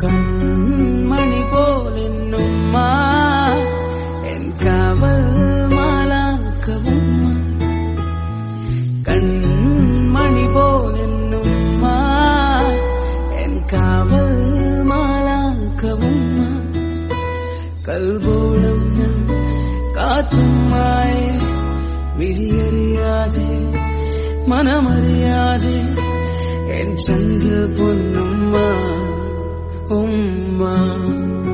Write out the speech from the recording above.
കൺമണി പോലെന്നുമ്മ N കാവൽ മാലാഖവുമ്മ കൺമണി പോലെന്നുമ്മ N കാവൽ മാലാഖവുമ്മ കൽബോളം ഞാൻ കാത്തുമ്മായെ വിഴിയറിയാതെ മനമറിയാതെ എൻ ചങ്കിൽ പൊന്നുമ്മ ഉമ്മ